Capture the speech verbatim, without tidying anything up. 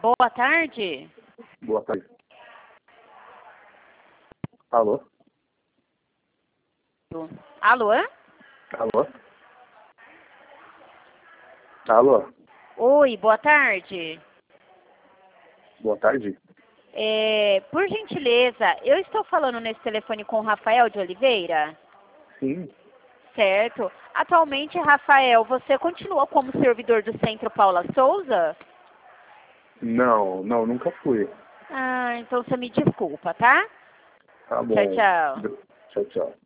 Boa tarde. Boa tarde. Alô? Alô? Alô? Alô? Oi, boa tarde. Boa tarde. É, por gentileza, eu estou falando nesse telefone com o Rafael de Oliveira? Sim. Certo. Atualmente, Rafael, você continua como servidor do Centro Paula Souza? Não, não, nunca fui. Ah, então você me desculpa, tá? Tá bom. Tchau, tchau. Tchau, tchau.